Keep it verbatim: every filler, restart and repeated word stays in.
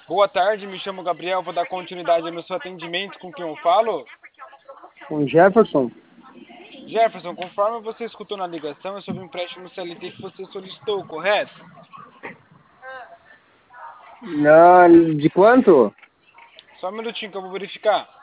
Boa tarde, me chamo Gabriel, vou dar continuidade no seu atendimento. Com quem eu falo? Com Jefferson? Jefferson, conforme você escutou na ligação, é sobre o empréstimo C L T que você solicitou, correto? Na, de quanto? Só um minutinho que eu vou verificar.